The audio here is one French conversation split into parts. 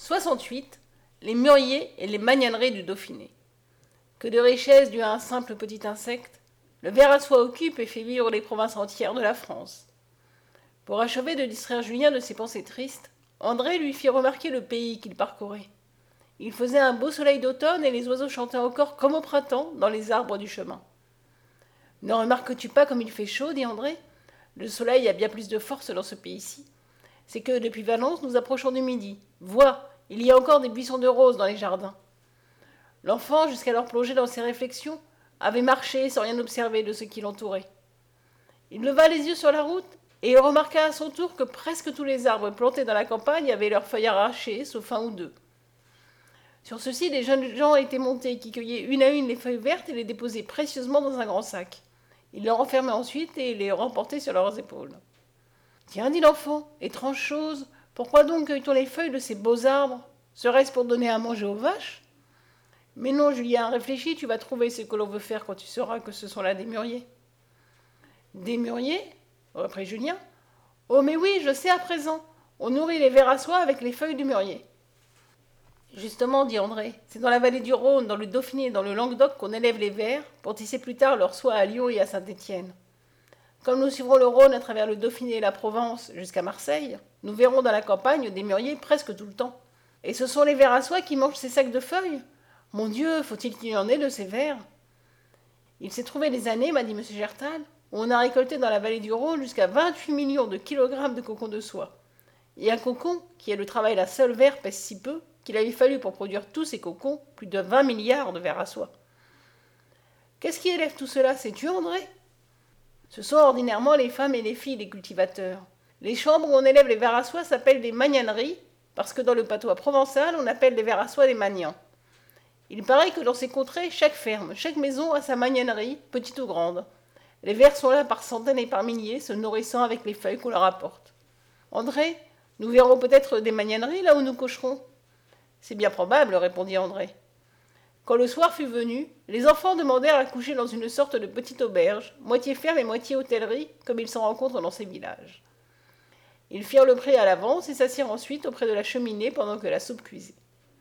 68. Les mûriers et les magnaneries du Dauphiné. Que de richesses dues à un simple petit insecte, le ver à soie occupe et fait vivre les provinces entières de la France. Pour achever de distraire Julien de ses pensées tristes, André lui fit remarquer le pays qu'il parcourait. Il faisait un beau soleil d'automne et les oiseaux chantaient encore comme au printemps dans les arbres du chemin. « Ne remarques-tu pas comme il fait chaud » dit André. « Le soleil a bien plus de force dans ce pays-ci. C'est que depuis Valence nous approchons du midi. Vois, il y a encore des buissons de roses dans les jardins. » L'enfant, jusqu'alors plongé dans ses réflexions, avait marché sans rien observer de ce qui l'entourait. Il leva les yeux sur la route et il remarqua à son tour que presque tous les arbres plantés dans la campagne avaient leurs feuilles arrachées, sauf un ou deux. Sur ceux-ci, les jeunes gens étaient montés, qui cueillaient une à une les feuilles vertes et les déposaient précieusement dans un grand sac. Ils les renfermaient ensuite et les remportaient sur leurs épaules. « Tiens, dit l'enfant, étrange chose, pourquoi donc cueille-t-on les feuilles de ces beaux arbres? Serait-ce pour donner à manger aux vaches ?» Mais non, Julien, réfléchis, tu vas trouver ce que l'on veut faire quand tu sauras que ce sont là des mûriers. Des mûriers reprit Julien. Oh, mais oui, je sais à présent. On nourrit les vers à soie avec les feuilles du mûrier. Justement, dit André, c'est dans la vallée du Rhône, dans le Dauphiné et dans le Languedoc qu'on élève les vers pour tisser plus tard leur soie à Lyon et à Saint-Étienne. Comme nous suivrons le Rhône à travers le Dauphiné et la Provence jusqu'à Marseille, nous verrons dans la campagne des mûriers presque tout le temps. Et ce sont les vers à soie qui mangent ces sacs de feuilles? Mon Dieu, faut-il qu'il y en ait de ces vers? Il s'est trouvé des années, m'a dit M. Gertal, où on a récolté dans la vallée du Rhône jusqu'à 28 millions de kilogrammes de cocon de soie. Et un cocon, qui est le travail d'un seul ver, pèse si peu qu'il avait fallu pour produire tous ces cocons plus de 20 milliards de vers à soie. Qu'est-ce qui élève tout cela, sais-tu, André? Ce sont ordinairement les femmes et les filles des cultivateurs. Les chambres où on élève les vers à soie s'appellent des magnaneries, parce que dans le patois provençal, on appelle les vers à soie des magnans. Il paraît que dans ces contrées, chaque ferme, chaque maison a sa magnanerie, petite ou grande. Les vers sont là par centaines et par milliers, se nourrissant avec les feuilles qu'on leur apporte. André, nous verrons peut-être des magnaneries là où nous coucherons. C'est bien probable, répondit André. Quand le soir fut venu, les enfants demandèrent à coucher dans une sorte de petite auberge, moitié ferme et moitié hôtellerie, comme il s'en rencontre dans ces villages. Ils firent le pré à l'avance et s'assirent ensuite auprès de la cheminée pendant que la soupe cuisait.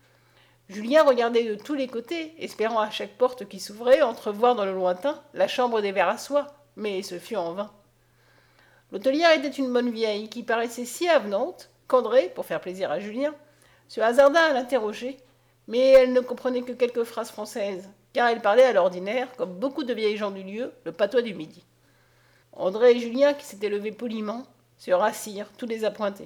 Julien regardait de tous les côtés, espérant à chaque porte qui s'ouvrait entrevoir dans le lointain la chambre des vers à soie, mais ce fut en vain. L'hôtelière était une bonne vieille qui paraissait si avenante qu'André, pour faire plaisir à Julien, se hasarda à l'interroger, mais elle ne comprenait que quelques phrases françaises, car elle parlait à l'ordinaire, comme beaucoup de vieilles gens du lieu, le patois du midi. André et Julien, qui s'étaient levés poliment, se rassirent, tous les appointés.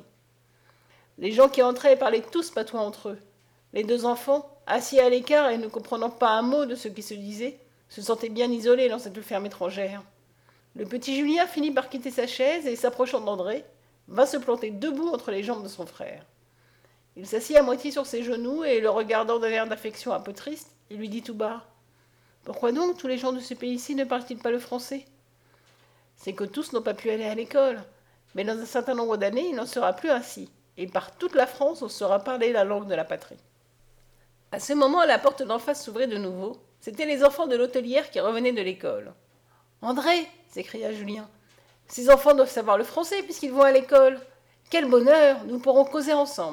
Les gens qui entraient parlaient tous patois entre eux. Les deux enfants, assis à l'écart et ne comprenant pas un mot de ce qui se disait, se sentaient bien isolés dans cette ferme étrangère. Le petit Julien finit par quitter sa chaise et, s'approchant d'André, va se planter debout entre les jambes de son frère. Il s'assit à moitié sur ses genoux et, le regardant d'un air d'affection un peu triste, il lui dit tout bas : « Pourquoi donc tous les gens de ce pays-ci ne parlent-ils pas le français ? C'est que tous n'ont pas pu aller à l'école, mais dans un certain nombre d'années, il n'en sera plus ainsi, et par toute la France, on saura parler la langue de la patrie. » À ce moment, la porte d'en face s'ouvrait de nouveau. C'étaient les enfants de l'hôtelière qui revenaient de l'école. « André !» s'écria Julien. « Ces enfants doivent savoir le français puisqu'ils vont à l'école. Quel bonheur! Nous pourrons causer ensemble. »